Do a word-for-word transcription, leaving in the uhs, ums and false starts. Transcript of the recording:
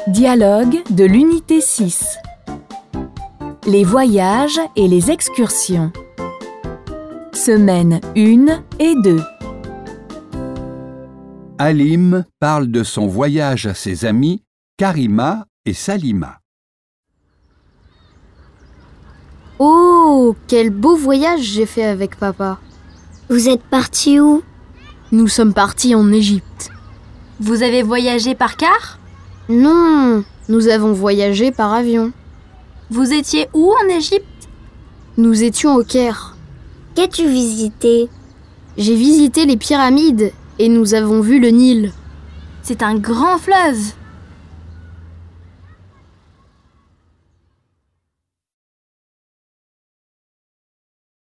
Dialogue de l'unité six. Les voyages et les excursions. Semaine un et deux. Halim parle de son voyage à ses amis Karima et Salima. Oh, quel beau voyage j'ai fait avec papa. Vous êtes partis où? Nous sommes partis en Égypte. Vous avez voyagé par car? Non, nous avons voyagé par avion. Vous étiez où en Égypte? Nous étions au Caire. Qu'as-tu visité? J'ai visité les pyramides et nous avons vu le Nil. C'est un grand fleuve.